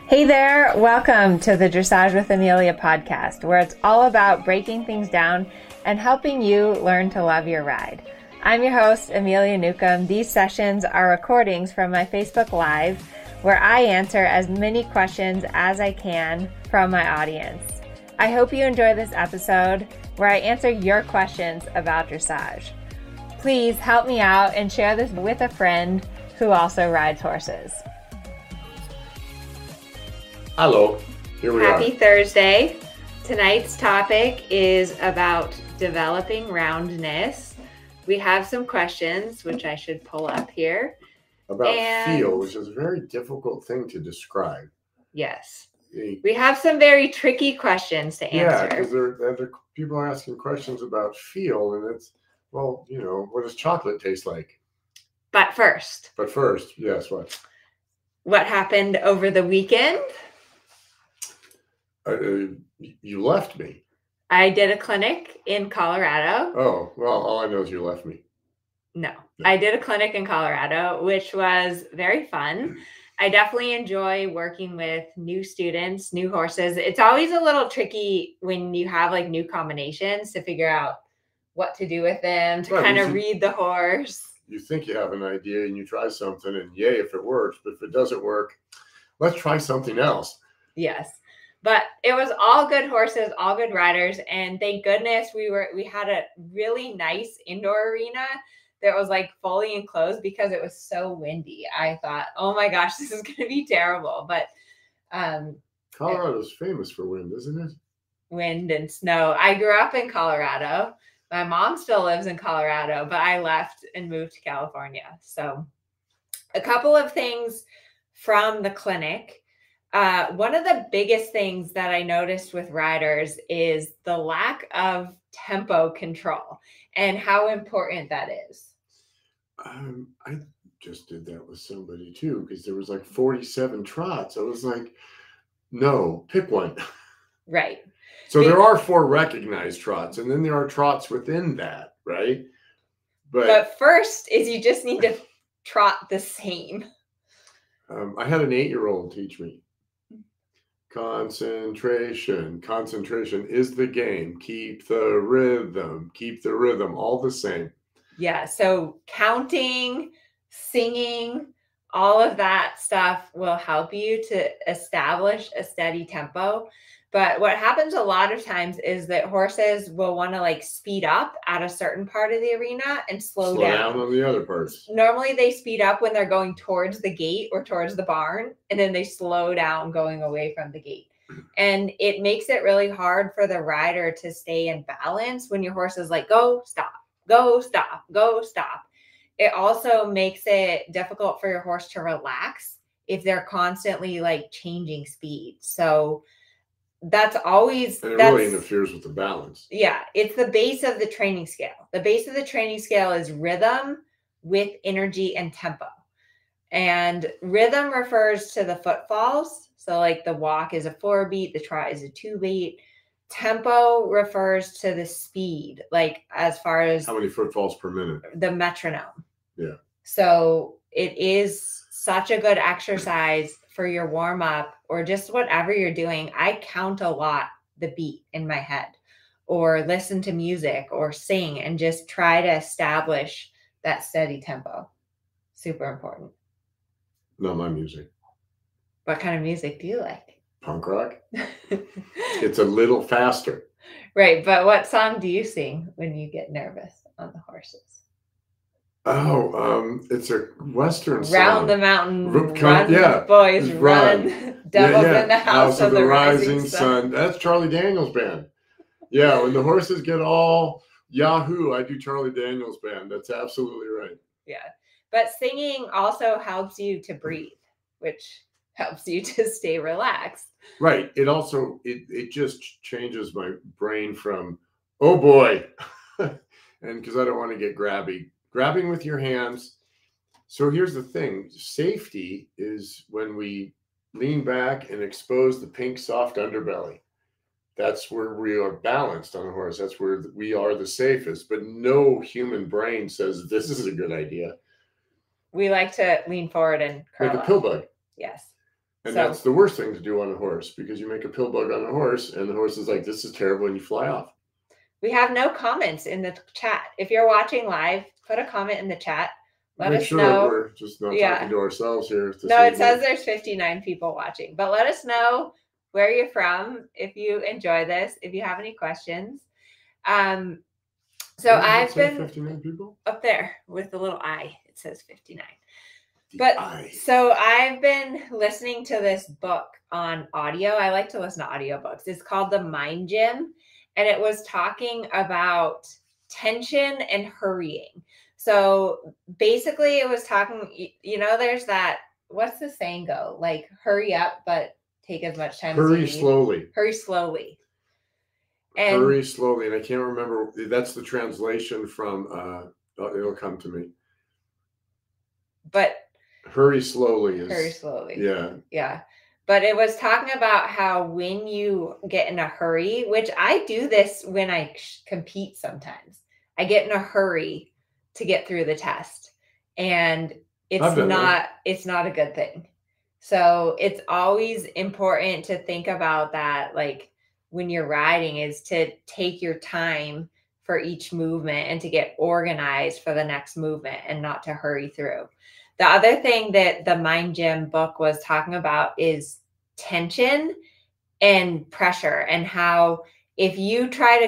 Hey there, welcome to the Dressage with Amelia podcast, where it's all about breaking things down and helping you learn to love your ride. I'm your host, Amelia Newcomb. These sessions are recordings from my Facebook Live, where I answer as many questions as I can from my audience. I hope you enjoy this episode where I answer your questions about dressage. Please help me out and share this with a friend who also rides horses. Hello, here we are. Happy Thursday. Tonight's topic is about developing roundness. We have some questions, which I should pull up here. About feel, which is a very difficult thing to describe. Yes. We have some very tricky questions to answer. Yeah, because people are asking questions about feel, and it's, well, you know, what does chocolate taste like? But first, yes, what? What happened over the weekend? You left me. I did a clinic in Colorado. Oh, well, all I know is you left me. No. I did a clinic in Colorado, which was very fun. I definitely enjoy working with new students, new horses. It's always a little tricky when you have like new combinations to figure out what to do with them, to kind of read the horse. You think you have an idea and you try something, and yay if it works, but if it doesn't work, let's try something else. Yes. But it was all good horses, all good riders, and thank goodness we had a really nice indoor arena that was like fully enclosed because it was so windy. I thought, oh my gosh, this is going to be terrible. But Colorado's famous for wind, isn't it? Wind and snow. I grew up in Colorado. My mom still lives in Colorado, but I left and moved to California. So a couple of things from the clinic. One of the biggest things that I noticed with riders is the lack of tempo control and how important that is. I just did that with somebody too, because there was like 47 trots. I was like, no, pick one. Right. So there are 4 recognized trots, and then there are trots within that, right? But first is you just need to trot the same. I had an 8-year-old teach me. Concentration is the game. Keep the rhythm, all the same. Yeah, so counting, singing, all of that stuff will help you to establish a steady tempo. But what happens a lot of times is that horses will want to like speed up at a certain part of the arena and slow down on the other parts. Normally they speed up when they're going towards the gate or towards the barn, and then they slow down going away from the gate. And it makes it really hard for the rider to stay in balance when your horse is like, go, stop, go, stop, go, stop. It also makes it difficult for your horse to relax if they're constantly like changing speed. So that's always... And it really interferes with the balance. Yeah, it's the base of the training scale. The base of the training scale is rhythm with energy and tempo. And rhythm refers to the footfalls. So like the walk is a 4-beat, the trot is a 2-beat. Tempo refers to the speed, like as far as... How many footfalls per minute? The metronome. Yeah. So it is such a good exercise for your warm up or just whatever you're doing. I count a lot the beat in my head, or listen to music or sing and just try to establish that steady tempo. Super important. Not my music. What kind of music do you like? Punk rock. It's a little faster. Right. But what song do you sing when you get nervous on the horses? Oh, it's a Western song. Round the mountain, run, yeah, boys, run. Devils in the house of the rising sun. That's Charlie Daniels Band. Yeah, when the horses get all Yahoo, I do Charlie Daniels Band. That's absolutely right. Yeah, but singing also helps you to breathe, which helps you to stay relaxed. Right. It also, it just changes my brain from, oh boy, and because I don't want to get grabbing with your hands. So here's the thing. Safety is when we lean back and expose the pink, soft underbelly. That's where we are balanced on a horse. That's where we are the safest. But no human brain says this is a good idea. We like to lean forward and curl like a pill bug. Yes. And that's the worst thing to do on a horse, because you make a pill bug on a horse and the horse is like, this is terrible, and you fly off. We have no comments in the chat. If you're watching live, put a comment in the chat. Let us know. That we're just not talking to ourselves here. No, it says there's 59 people watching, but let us know where you're from, if you enjoy this, if you have any questions. So I've been 59 people up there with the little I. It says 59. So I've been listening to this book on audio. I like to listen to audiobooks. It's called The Mind Gym, and it was talking about tension and hurrying. So basically it was talking, there's that, what's the saying go? Like, hurry up, but take as much time as you need. Hurry slowly. Hurry slowly. Hurry slowly. And I can't remember. That's the translation from, it'll come to me. But hurry slowly is. Hurry slowly. Yeah. Yeah. But it was talking about how when you get in a hurry, which I do this when I compete sometimes, I get in a hurry to get through the test, and it's not a good thing. So it's always important to think about that. Like when you're riding, is to take your time for each movement and to get organized for the next movement and not to hurry through. The other thing that the Mind Gym book was talking about is tension and pressure, and how if you try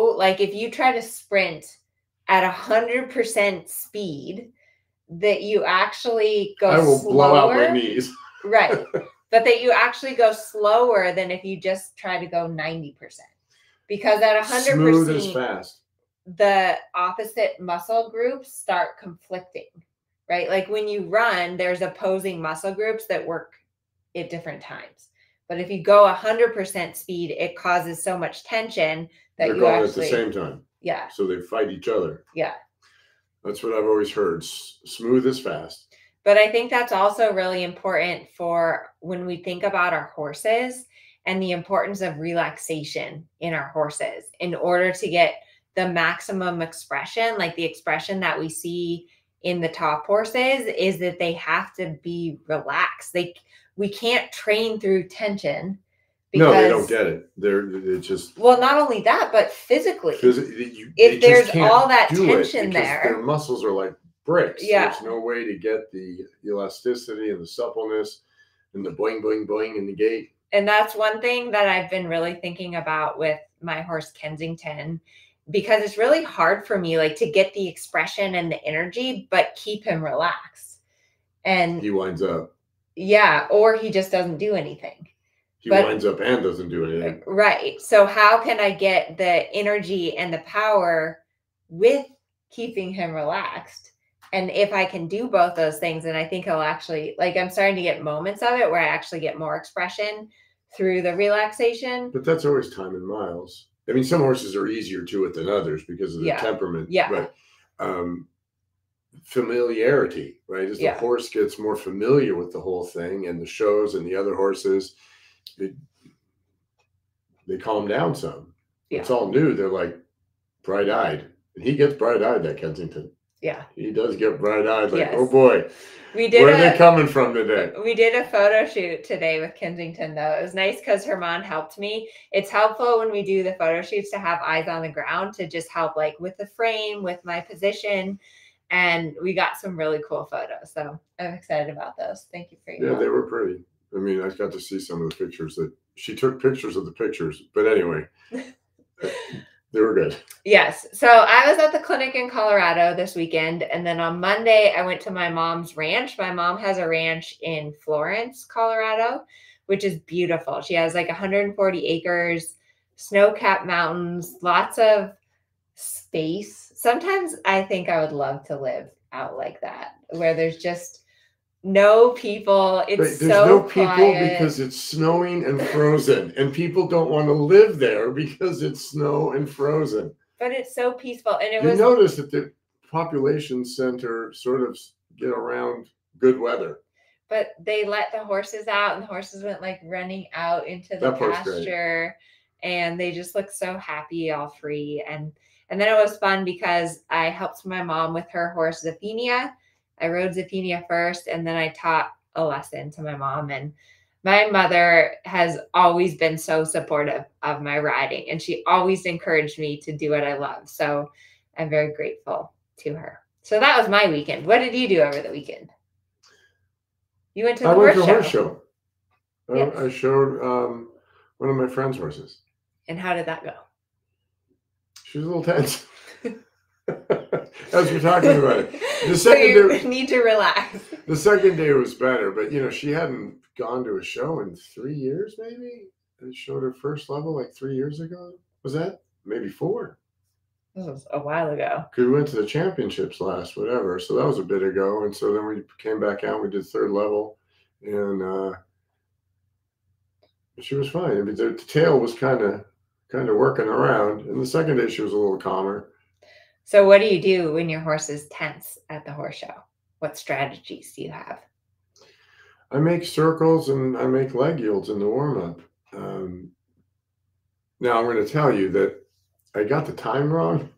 to sprint at 100% speed, that you actually go slower. I will blow out my knees. Right. But that you actually go slower than if you just try to go 90%. Because at 100%, smooth as fast, the opposite muscle groups start conflicting, right? Like when you run, there's opposing muscle groups that work at different times. But if you go 100% speed, it causes so much tension that they're going at the same time. Yeah. So they fight each other. Yeah. That's what I've always heard. Smooth as fast. But I think that's also really important for when we think about our horses and the importance of relaxation in our horses in order to get the maximum expression. Like the expression that we see in the top horses is that they have to be relaxed. We can't train through tension. No, they don't get it. They're just. Well, not only that, but physically. If there's all that tension there, their muscles are like bricks. Yeah. There's no way to get the elasticity and the suppleness and the boing, boing, boing in the gait. And that's one thing that I've been really thinking about with my horse Kensington, because it's really hard for me, like, to get the expression and the energy, but keep him relaxed. And he winds up. Yeah, or he just doesn't do anything. He winds up and doesn't do anything. Right. So how can I get the energy and the power with keeping him relaxed? And if I can do both those things, and I think he'll actually, like, I'm starting to get moments of it where I actually get more expression through the relaxation. But that's always time and miles. I mean, some horses are easier to it than others because of their temperament. Yeah. But familiarity, right? As the horse gets more familiar with the whole thing and the shows and the other horses, they calm down some. Yeah. It's all new. They're like bright-eyed. And he gets bright-eyed, that Kensington. Yeah. He does get bright-eyed. Like, oh boy. Where are they coming from today? We did a photo shoot today with Kensington, though. It was nice because Herman helped me. It's helpful when we do the photo shoots to have eyes on the ground to just help, like, with the frame, with my position. And we got some really cool photos. So I'm excited about those. Thank you for your help. They were pretty. I mean, I got to see some of the pictures that she took pictures of the pictures. But anyway, they were good. Yes. So I was at the clinic in Colorado this weekend. And then on Monday, I went to my mom's ranch. My mom has a ranch in Florence, Colorado, which is beautiful. She has like 140 acres, snow-capped mountains, lots of space. Sometimes I think I would love to live out like that, where there's just no people. There's no people because it's snowing and frozen, and people don't want to live there because it's snow and frozen. But it's so peaceful, and you notice that the population center sort of get around good weather. But they let the horses out, and the horses went like running out into the pasture, and they just look so happy, all free. And then it was fun because I helped my mom with her horse Zephania. I rode Zephania first, and then I taught a lesson to my mom. And My mother has always been so supportive of my riding, and she always encouraged me to do what I love. So I'm very grateful to her. So that was my weekend. What did you do over the weekend? You went to the horse show. Horse show. Yes. I showed one of my friend's horses. And how did that go? She was a little tense. As we're talking about it. The So second you day, need to relax. the second day was better, but she hadn't gone to a show in 3 years, maybe. I showed her first level like 3 years ago. Was that? Maybe 4. This was a while ago. Because we went to the championships last, whatever. So that was a bit ago. And so then we came back out, we did third level, and she was fine. I mean, the tail was kind of working around. And the second day she was a little calmer. So what do you do when your horse is tense at the horse show? What strategies do you have? I make circles and I make leg yields in the warm-up. Now I'm going to tell you that I got the time wrong.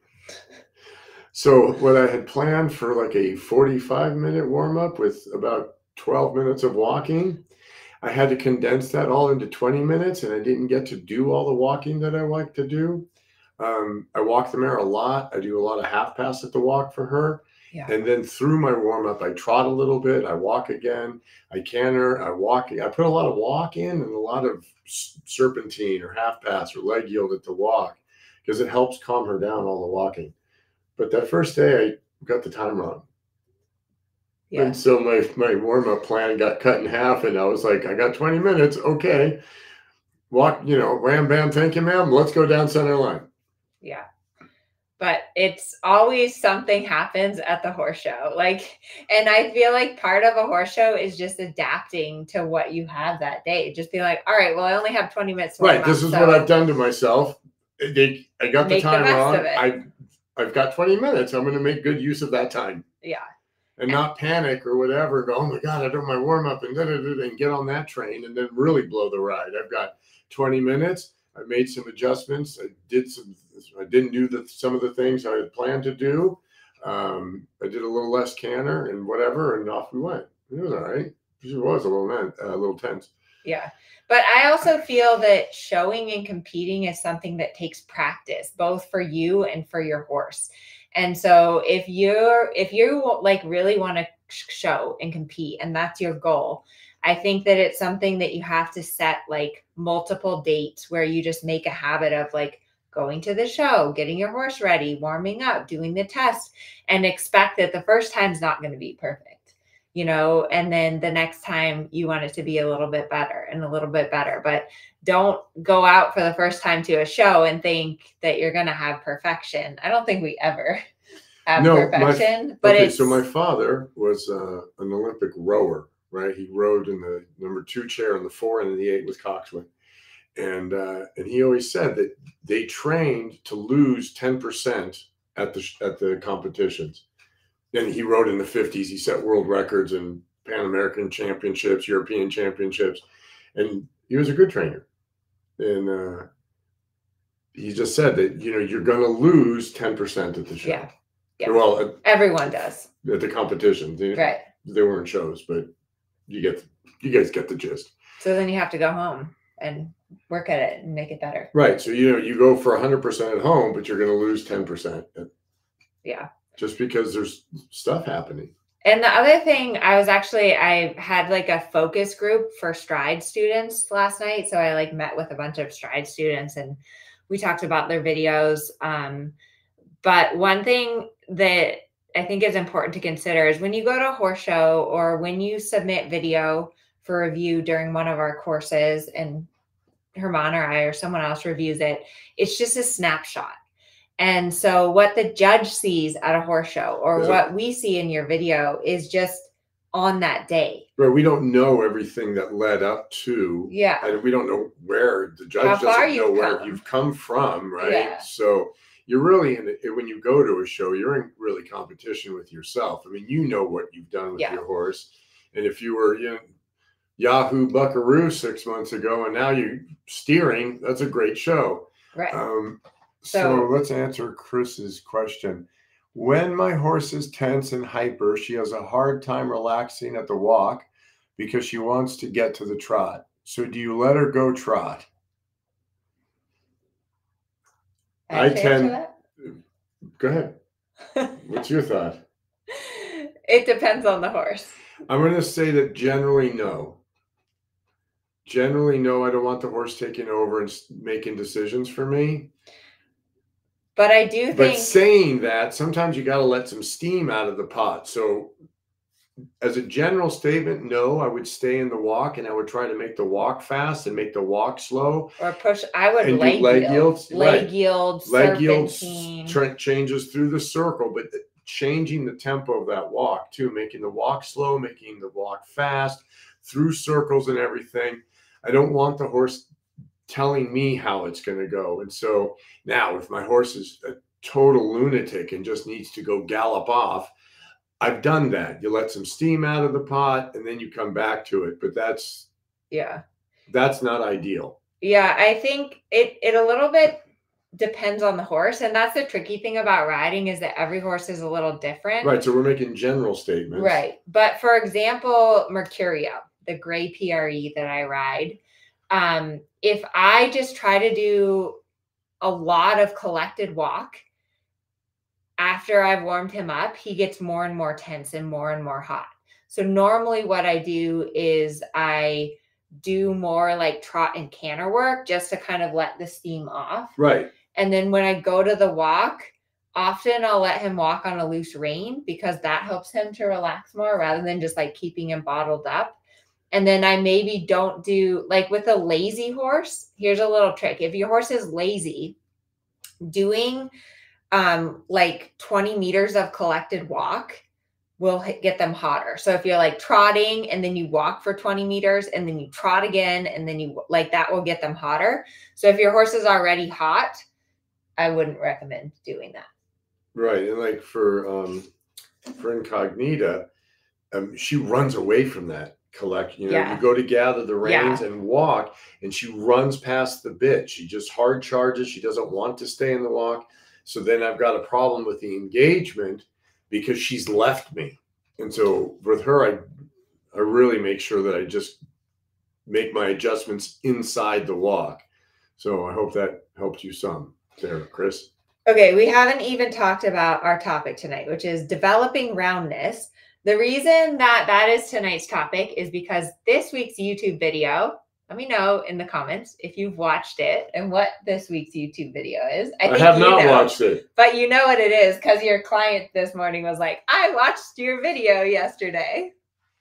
So what I had planned for like a 45-minute warm-up with about 12 minutes of walking, I had to condense that all into 20 minutes, and I didn't get to do all the walking that I like to do. I walk the mare a lot. I do a lot of half pass at the walk for her. Yeah. And then through my warm-up, I trot a little bit. I walk again. I canter. I walk. I put a lot of walk in and a lot of serpentine or half pass or leg yield at the walk because it helps calm her down, all the walking. But that first day, I got the time wrong. Yeah. And so my warm-up plan got cut in half, and I was like, I got 20 minutes. Okay. Walk, wham, bam, thank you, ma'am. Let's go down center line. Yeah. But it's always something happens at the horse show. And I feel like part of a horse show is just adapting to what you have that day. Just be like, all right, well, I only have 20 minutes. Right. This is what I've done to myself. I got the time wrong. I've got 20 minutes. I'm going to make good use of that time. Yeah. And not panic or whatever. Go, oh my God, I did my warm up and get on that train and then really blow the ride. I've got 20 minutes. I made some adjustments. I didn't do some of the things I had planned to do. I did a little less canter and whatever, and off we went. It was all right. It was a little tense. Yeah. But I also feel that showing and competing is something that takes practice, both for you and for your horse. And so if you like really want to show and compete and that's your goal, I think that it's something that you have to set like multiple dates where you just make a habit of like going to the show, getting your horse ready, warming up, doing the test, and expect that the first time's not going to be perfect, and then the next time you want it to be a little bit better and a little bit better. But don't go out for the first time to a show and think that you're going to have perfection. I don't think we ever have perfection. So my father was an Olympic rower. Right, he rode in the number 2 chair in the 4 and in the 8 with Coxswain, and he always said that they trained to lose 10% at the competitions. Then he rode in the 50s. He set world records in Pan American championships, European championships, and he was a good trainer. And he just said that you're going to lose 10% at the show. Yeah. Well, everyone does at the competitions. Right. They weren't shows, but. You guys get the gist. So then you have to go home and work at it and make it better. Right. So, you go for 100% at home, but you're going to lose 10%. Yeah. Just because there's stuff happening. And the other thing, I had like a focus group for Stride students last night. So I met with a bunch of Stride students and we talked about their videos. But one thing that I think is important to consider is when you go to a horse show or when you submit video for review during one of our courses and Herman or I or someone else reviews it, it's just a snapshot. And so what the judge sees at a horse show or what we see in your video is just on that day. Right. We don't know everything that led up to. Yeah. And we don't know where the judge doesn't know where you've come from. Right. Yeah. So you're really when you go to a show, you're in really competition with yourself. I mean, what you've done with your horse. And if you were Yahoo Buckaroo 6 months ago and now you're steering, that's a great show. Right. So let's answer Chris's question. When my horse is tense and hyper, she has a hard time relaxing at the walk because she wants to get to the trot. So do you let her go trot? I tend. Go ahead. What's your thought? It depends on the horse. I'm going to say that generally no. Generally, no, I don't want the horse taking over and making decisions for me. But I do think. But saying that, sometimes you got to let some steam out of the pot. So as a general statement, no, I would stay in the walk and I would try to make the walk fast and make the walk slow. Or push. I would and leg yields. Leg yields. Leg yields changes through the circle, but changing the tempo of that walk too, making the walk slow, making the walk fast, through circles and everything. I don't want the horse telling me how it's going to go. And so now if my horse is a total lunatic and just needs to go gallop off, I've done that. You let some steam out of the pot and then you come back to it. But that's not ideal. Yeah, I think it a little bit depends on the horse. And that's the tricky thing about riding, is that every horse is a little different. Right. So we're making general statements. Right. But for example, Mercurio, the gray PRE that I ride, if I just try to do a lot of collected walk, after I've warmed him up, he gets more and more tense and more hot. So normally what I do is I do more like trot and canter work just to kind of let the steam off. Right. And then when I go to the walk, often I'll let him walk on a loose rein because that helps him to relax more rather than just like keeping him bottled up. And then I maybe don't do, like with a lazy horse, here's a little trick. If your horse is lazy, doing like 20 meters of collected walk will get them hotter. So if you're like trotting and then you walk for 20 meters and then you trot again and then you like, that will get them hotter. So if your horse is already hot, I wouldn't recommend doing that. Right. And like for Incognita, she runs away from that collection. You go to gather the reins and walk, and she runs past the bit. She just hard charges. She doesn't want to stay in the walk. So then I've got a problem with the engagement because she's left me. And so with her, I really make sure that I just make my adjustments inside the walk. So I hope that helped you some there, Chris. Okay, we haven't even talked about our topic tonight, which is developing roundness. The reason that is tonight's topic is because this week's YouTube video, let me know in the comments if you've watched it and what this week's YouTube video is. I have not watched it. But you know what it is because your client this morning was like, I watched your video yesterday.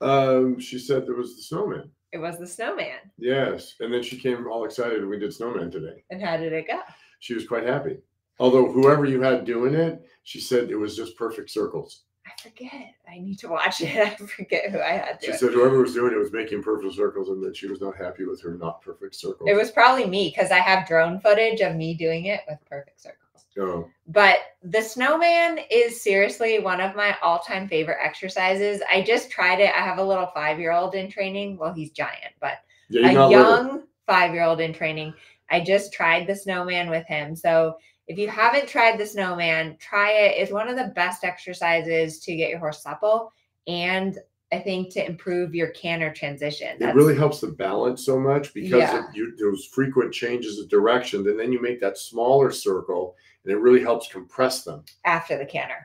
She said there was the snowman. It was the snowman. Yes. And then she came all excited and we did snowman today. And how did it go? She was quite happy. Although whoever you had doing it, she said it was just perfect circles. I forget. I need to watch it. I forget who I had doing it. She said whoever was doing it was making perfect circles and that she was not happy with her not perfect circles. It was probably me because I have drone footage of me doing it with perfect circles. Oh. But the snowman is seriously one of my all-time favorite exercises. I just tried it. I have a little 5-year-old in training. Well, he's giant, but a young 5-year-old in training. I just tried the snowman with him. So if you haven't tried the snowman, try it. It's one of the best exercises to get your horse supple and I think to improve your canter transition. It really helps the balance so much because of those frequent changes of direction. And then you make that smaller circle and it really helps compress them. After the canter.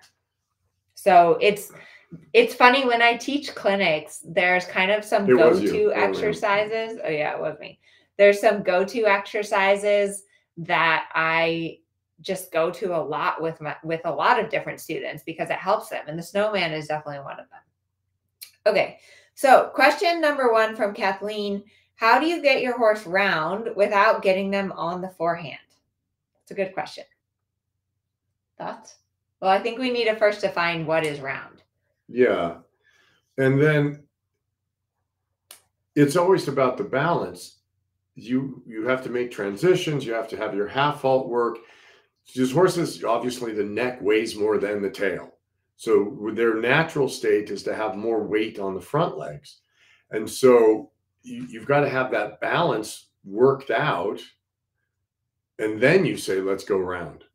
So it's funny when I teach clinics, there's kind of some go-to exercises. Oh yeah, it was me. There's some go-to exercises that I just go to a lot with a lot of different students because it helps them. And the snowman is definitely one of them. Okay. So question number 1 from Kathleen, how do you get your horse round without getting them on the forehand? It's a good question. Thoughts? Well, I think we need to first define what is round. Yeah. And then it's always about the balance. You have to make transitions. You have to have your half vault work. These horses, obviously, the neck weighs more than the tail. So their natural state is to have more weight on the front legs. And so you've got to have that balance worked out. And then you say, let's go round.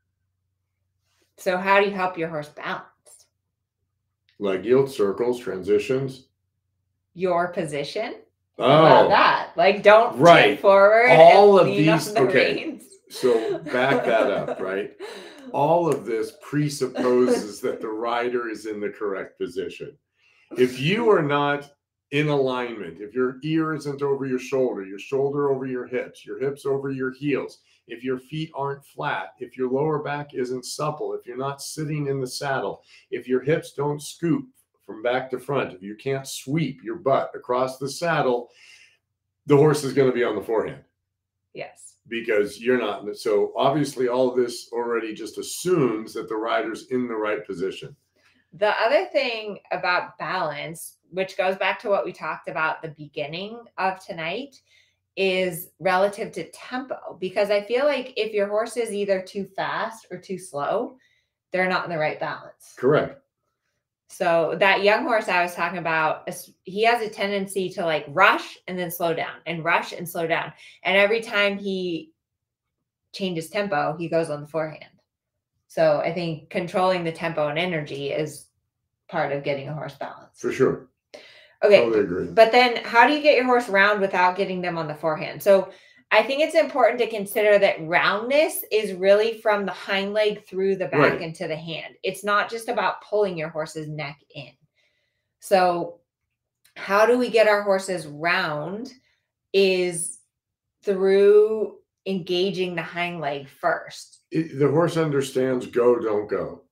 So how do you help your horse balance? Leg yield, circles, transitions. Your position? about that. Like, don't tip forward all and of lean these on the okay reins. So back that up, right? All of this presupposes that the rider is in the correct position. If you are not in alignment, if your ear isn't over your shoulder over your hips over your heels, if your feet aren't flat, if your lower back isn't supple, if you're not sitting in the saddle, if your hips don't scoop from back to front, if you can't sweep your butt across the saddle, the horse is going to be on the forehand. Yes. Because you're not. So obviously all of this already just assumes that the rider's in the right position. The other thing about balance, which goes back to what we talked about at the beginning of tonight, is relative to tempo. Because I feel like if your horse is either too fast or too slow, they're not in the right balance. Correct. So that young horse I was talking about, he has a tendency to like rush and then slow down and rush and slow down. And every time he changes tempo, he goes on the forehand. So I think controlling the tempo and energy is part of getting a horse balanced. For sure. Okay. Totally agree. But then how do you get your horse round without getting them on the forehand? So I think it's important to consider that roundness is really from the hind leg through the back into the hand. It's not just about pulling your horse's neck in. So how do we get our horses round is through engaging the hind leg first. The horse understands go, don't go.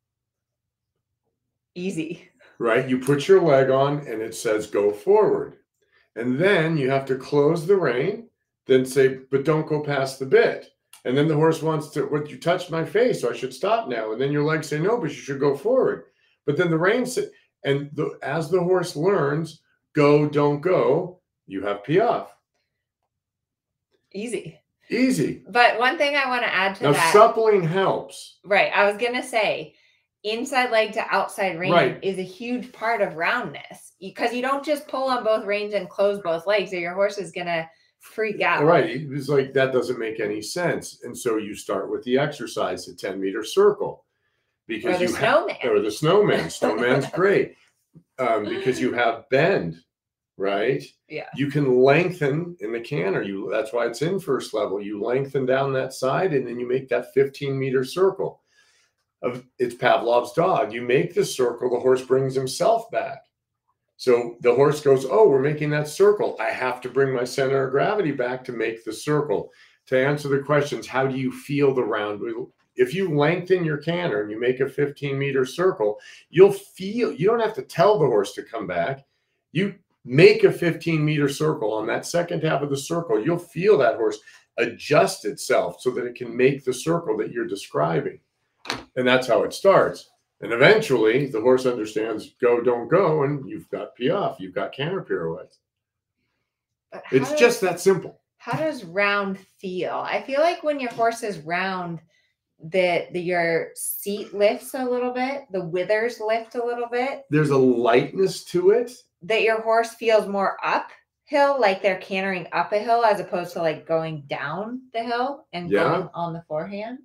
Easy. Right? You put your leg on and it says go forward. And then you have to close the rein, then say, but don't go past the bit. And then the horse wants to, what, you touched my face, so I should stop now. And then your legs say, no, but you should go forward. But then the rein, and as the horse learns, go, don't go, you have piaffe. Easy. Easy. But one thing I want to add to now, that. Suppling helps. Right. I was going to say, inside leg to outside rein is a huge part of roundness, because you don't just pull on both reins and close both legs, or your horse is going to freak out. Right. It was like, that doesn't make any sense. And so you start with the exercise, the 10-meter circle. Because or the snowman. Or the snowman. Snowman's great. Because you have bend, right? Yeah. You can lengthen in the canter. That's why it's in first level. You lengthen down that side and then you make that 15-meter circle. It's Pavlov's dog. You make the circle, the horse brings himself back. So the horse goes, oh, we're making that circle. I have to bring my center of gravity back to make the circle. To answer the questions, how do you feel the round? If you lengthen your canter and you make a 15-meter circle, you'll feel, you don't have to tell the horse to come back. You make a 15-meter circle on that second half of the circle. You'll feel that horse adjust itself so that it can make the circle that you're describing. And that's how it starts. And eventually the horse understands go, don't go. And you've got piaffe, you've got canter pirouettes. It's just that simple. How does round feel? I feel like when your horse is round, your seat lifts a little bit, the withers lift a little bit. There's a lightness to it. That your horse feels more uphill, like they're cantering up a hill as opposed to like going down the hill and going on the forehand.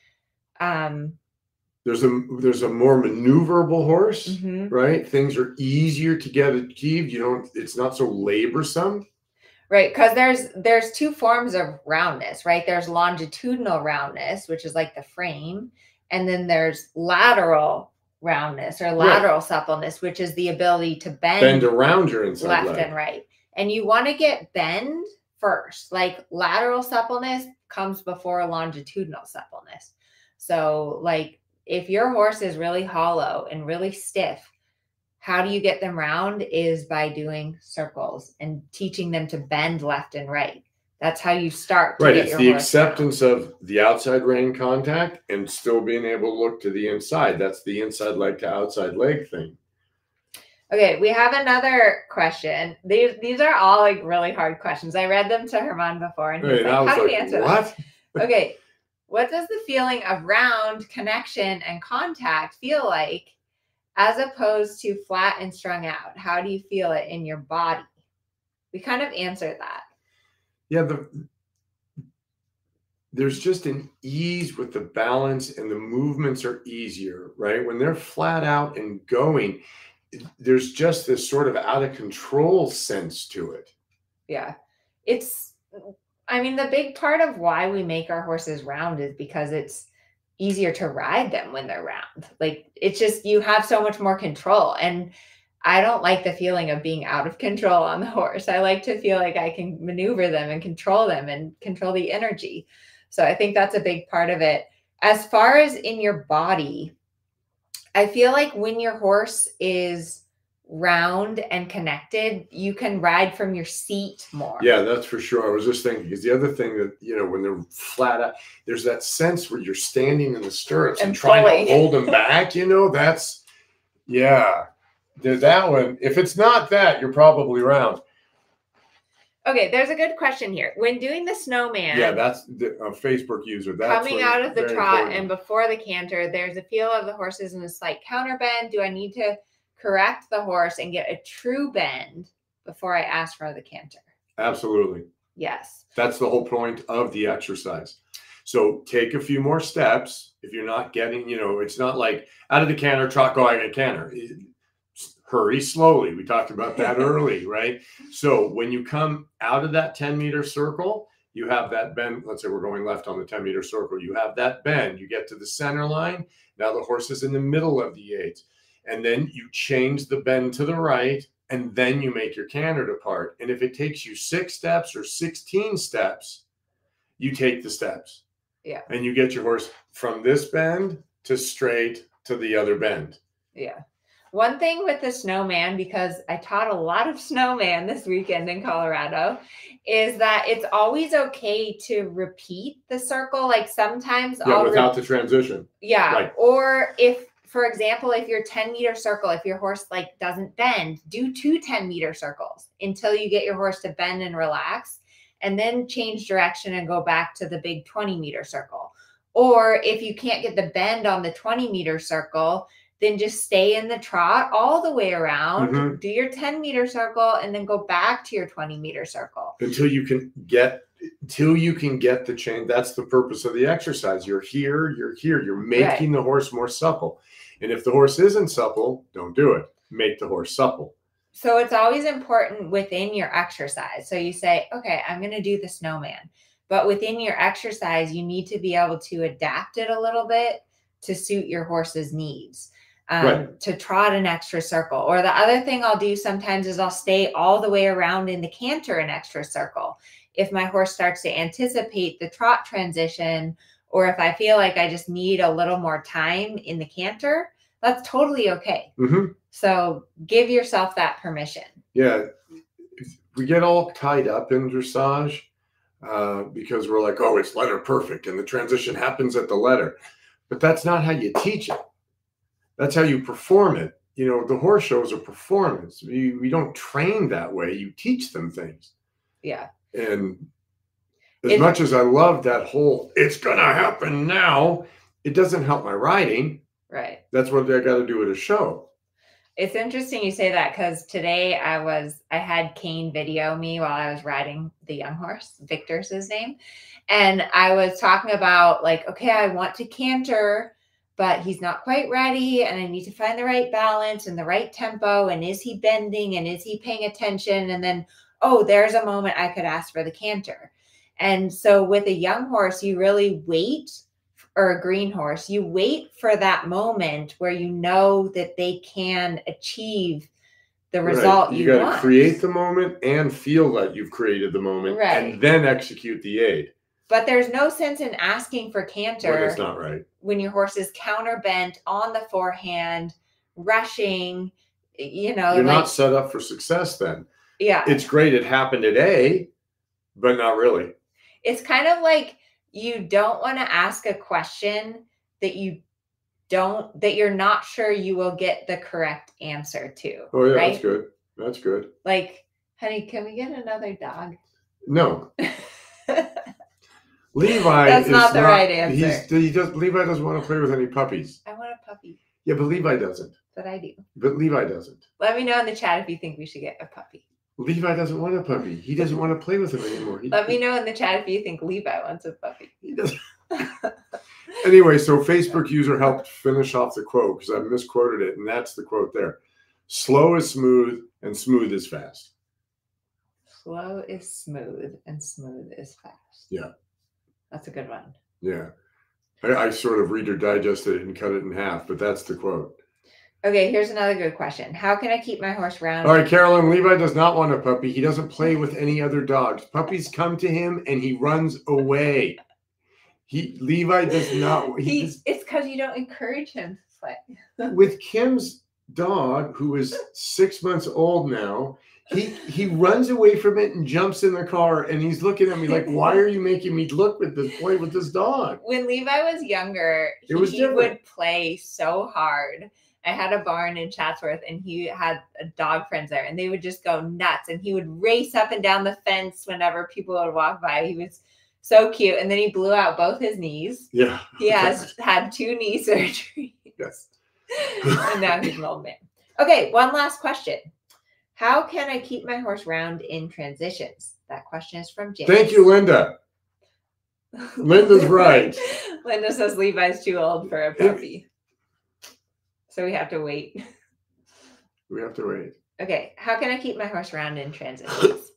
There's a more maneuverable horse, right? Things are easier to get achieved. It's not so laborsome. Right, because there's two forms of roundness, right? There's longitudinal roundness, which is like the frame, and then there's lateral roundness or lateral suppleness, which is the ability to bend around your inside left leg. And right. And you want to get bend first. Like lateral suppleness comes before longitudinal suppleness. So like if your horse is really hollow and really stiff, how do you get them round is by doing circles and teaching them to bend left and right. That's how you start. Right. It's the acceptance of the outside rein contact and still being able to look to the inside. That's the inside leg to outside leg thing. Okay. We have another question. These are all like really hard questions. I read them to Herman before and he's like, how do we answer that? Okay. What does the feeling of round, connection, and contact feel like as opposed to flat and strung out? How do you feel it in your body? We kind of answered that. Yeah, there's just an ease with the balance and the movements are easier, right? When they're flat out and going, there's just this sort of out of control sense to it. Yeah. I mean, the big part of why we make our horses round is because it's easier to ride them when they're round. Like, it's just, you have so much more control. And I don't like the feeling of being out of control on the horse. I like to feel like I can maneuver them and control the energy. So I think that's a big part of it. As far as in your body, I feel like when your horse is round and connected, you can ride from your seat more. Yeah, that's for sure. I was just thinking, because the other thing that, when they're flat out, there's that sense where you're standing in the stirrups and trying to hold them back, that's, there's that one. If it's not that, you're probably round. Okay, there's a good question here. When doing the snowman. Yeah, that's a Facebook user. That's coming out of the trot and before the canter, there's a feel of the horses in a slight counter bend. Do I need to correct the horse and get a true bend before I ask for the canter? Absolutely. Yes. That's the whole point of the exercise. So take a few more steps. If you're not getting, it's not like out of the canter, trot, go, I get canter. Hurry slowly. We talked about that early, right? So when you come out of that 10-meter circle, you have that bend. Let's say we're going left on the 10-meter circle. You have that bend. You get to the center line. Now the horse is in the middle of the 8. And then you change the bend to the right, and then you make your canter depart. And if it takes you 6 steps or 16 steps, you take the steps. Yeah. And you get your horse from this bend to straight to the other bend. Yeah. One thing with the snowman, because I taught a lot of snowman this weekend in Colorado, is that it's always okay to repeat the circle. Like sometimes without the transition. Yeah. Right. Or if, for example, if your 10-meter circle, if your horse doesn't bend, do 2 10-meter circles until you get your horse to bend and relax, and then change direction and go back to the big 20-meter circle. Or if you can't get the bend on the 20-meter circle, then just stay in the trot all the way around, do your 10-meter circle, and then go back to your 20-meter circle. Until you can get the change. That's the purpose of the exercise. You're here. You're making the horse more supple. And if the horse isn't supple, don't do it. Make the horse supple. So it's always important within your exercise. So you say, okay, I'm going to do the snowman. But within your exercise, you need to be able to adapt it a little bit to suit your horse's needs. To trot an extra circle. Or the other thing I'll do sometimes is I'll stay all the way around in the canter an extra circle. If my horse starts to anticipate the trot transition, or if I feel like I just need a little more time in the canter, that's totally okay. So give yourself that permission. Yeah. We get all tied up in dressage because we're like, oh, it's letter perfect and the transition happens at the letter. But that's not how you teach it. That's how you perform it. The horse shows a performance. We don't train that way. You teach them things. Yeah. And as much as I love that whole, it's going to happen now, it doesn't help my riding. Right. That's what I got to do at a show. It's interesting you say that, because today I had Kane video me while I was riding the young horse. Victor's his name. And I was talking about okay, I want to canter, but he's not quite ready, and I need to find the right balance and the right tempo, and is he bending, and is he paying attention? And then, oh, there's a moment I could ask for the canter. And so with a young horse, you really wait, or a green horse, you wait for that moment where you know that they can achieve the result you want. You got to create the moment and feel that you've created the moment, and then execute the aid. But there's no sense in asking for canter when it's not right. When your horse is counter bent on the forehand, rushing, You're not set up for success then. Yeah. It's great it happened at A, but not really. It's kind of like you don't want to ask a question that you're not sure you will get the correct answer to. Oh yeah, right? That's good. That's good. Honey, can we get another dog? No. Levi. That's not the right answer. Levi doesn't want to play with any puppies. I want a puppy. Yeah, but Levi doesn't. But I do. But Levi doesn't. Let me know in the chat if you think we should get a puppy. Levi doesn't want a puppy. He doesn't want to play with him anymore. Let me know in the chat if you think Levi wants a puppy. He doesn't. Anyway, so Facebook user helped finish off the quote because I misquoted it, and that's the quote there. Slow is smooth, and smooth is fast. Slow is smooth and smooth is fast. Yeah. That's a good one. Yeah. I sort of Reader Digested it and cut it in half, but that's the quote. Okay, here's another good question. How can I keep my horse round? All right, Carolyn, Levi does not want a puppy. He doesn't play with any other dogs. Puppies come to him and he runs away. Levi does not. It's because you don't encourage him to play. With Kim's dog, who is 6 months old now, he runs away from it and jumps in the car, and he's looking at me like, why are you making me play with this dog? When Levi was younger, he would play so hard. I had a barn in Chatsworth, and he had dog friends there, and they would just go nuts, and he would race up and down the fence whenever people would walk by. He was so cute. And then he blew out both his knees. Yeah. He has had 2 knee surgeries. Yes. And now he's an old man. Okay, one last question. How can I keep my horse round in transitions? That question is from James. Thank you, Linda. Linda's right. Linda says Levi's too old for a puppy. So we have to wait. We have to wait. Okay, how can I keep my horse round in transitions?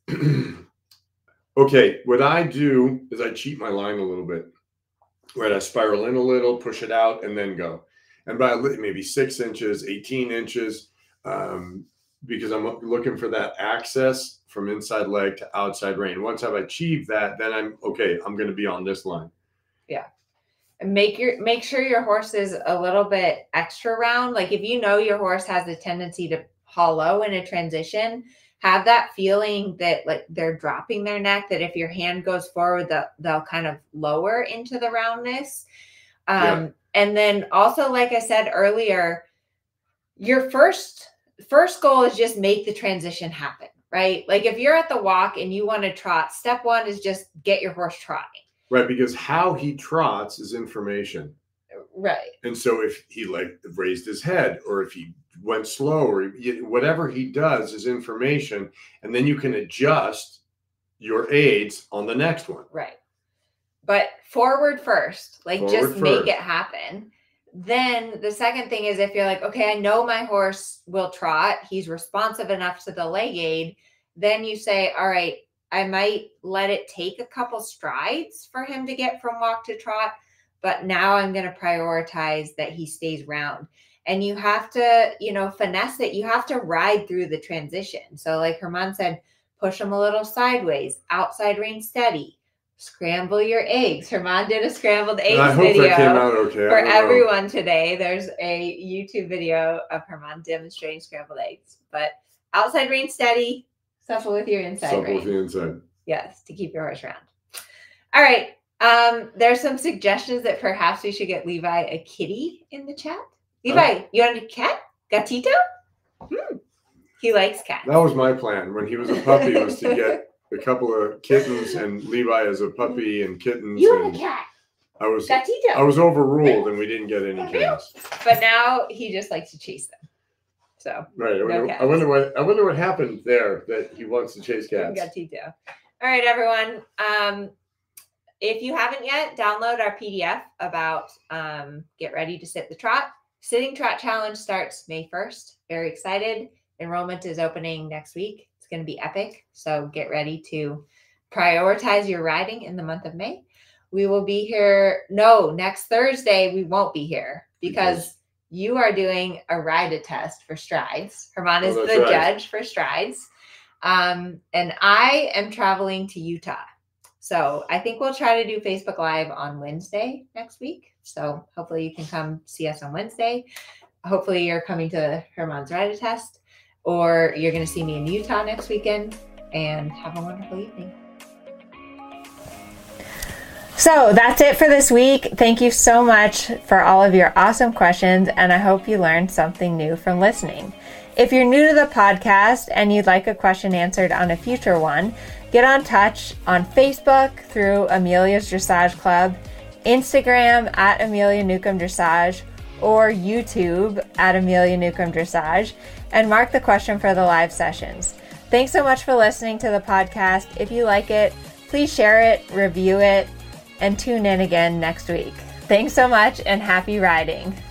Okay, what I do is I cheat my line a little bit. Right, I spiral in a little, push it out, and then go. And by maybe 6 inches, 18 inches, because I'm looking for that access from inside leg to outside rein. Once I've achieved that, then I'm going to be on this line. Yeah. And make sure your horse is a little bit extra round. Like if you know your horse has a tendency to hollow in a transition, have that feeling that like they're dropping their neck, that if your hand goes forward, they'll kind of lower into the roundness. And then also, like I said earlier, your first goal is just make the transition happen, right? Like if you're at the walk and you want to trot, step 1 is just get your horse trotting. Right, because how he trots is information. Right. And so if he like raised his head, or if he went slow, or whatever he does is information, and then you can adjust your aids on the next one. Right. But forward first, make it happen. Then the second thing is if you're like, okay, I know my horse will trot, he's responsive enough to the leg aid, then you say, all right, I might let it take a couple strides for him to get from walk to trot, but now I'm going to prioritize that he stays round. And you have to, finesse it. You have to ride through the transition. So like Herman said, push him a little sideways, outside rein steady, scramble your eggs. Herman did a scrambled eggs video that came out okay. for everyone today. There's a YouTube video of Herman demonstrating scrambled eggs, but outside rein steady, supple with your inside rein. Supple with the inside. Yes, to keep your horse round. All right. There's some suggestions that perhaps we should get Levi a kitty in the chat. Levi, you want a cat? Gatito? He likes cats. That was my plan when he was a puppy, was to get a couple of kittens and Levi as a puppy and kittens. You want a cat? Gatito. I was overruled and we didn't get any kittens. But now he just likes to chase them. So right. I wonder what happened there that he wants to chase cats. Gatito. All right, everyone. If you haven't yet, download our PDF about Get Ready to Sit the Trot. Sitting Trot Challenge starts May 1st. Very excited. Enrollment is opening next week. It's going to be epic. So get ready to prioritize your riding in the month of May. We will be here. No, next Thursday, we won't be here because you are doing a ride-a-test for Strides. Herman is the judge for Strides. And I am traveling to Utah. So I think we'll try to do Facebook Live on Wednesday next week. So hopefully you can come see us on Wednesday. Hopefully you're coming to Herman's ride-a-test, or you're going to see me in Utah next weekend, and have a wonderful evening. So that's it for this week. Thank you so much for all of your awesome questions, and I hope you learned something new from listening. If you're new to the podcast and you'd like a question answered on a future one, get on touch on Facebook through Amelia's Dressage Club, Instagram at Amelia Newcomb Dressage, or YouTube at Amelia Newcomb Dressage, and mark the question for the live sessions. Thanks so much for listening to the podcast. If you like it, please share it, review it, and tune in again next week. Thanks so much, and happy riding.